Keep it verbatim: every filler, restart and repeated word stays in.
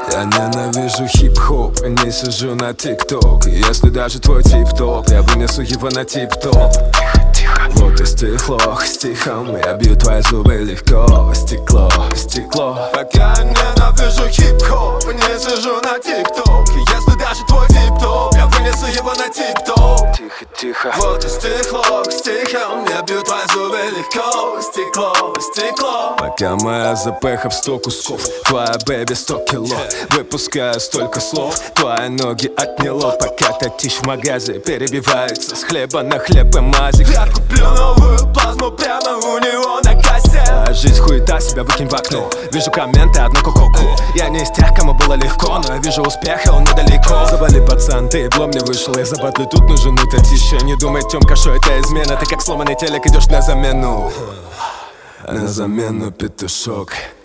Я ненавижу хип-хоп, не сижу на тик-ток. Если даже твой тип-топ, я вынесу его на тип-топ. Вот и стекло, стихом я бью твои зубы легко. Стекло, стекло. Пока я ненавижу хип-хоп, не сижу на тик-ток. Если даже твой тип-топ, я вынесу его на тип-топ. Тихо, тихо. Вот и стекло, стихом я бью твои зубы легко. Стекло, стекло. Пока моя запеха в сто кусков, твоя бэби сто кило. Выпускаю столько слов, твои ноги отняло. Пока татишь в магазе, перебивается с хлеба на хлеб и мазик. Я куплю новую плазму прямо у него на кассе. А жизнь хуета, себя выкинь в окно. Вижу комменты, одну кококу. Я не из тех, кому было легко, но я вижу успех, и он недалеко. Завали, пацан, ты еблом не вышел. Я забатлю тут нужен утатище. Не думай, Тёмка, что это измена. Ты как сломанный телек идешь на замену. На замену петушок.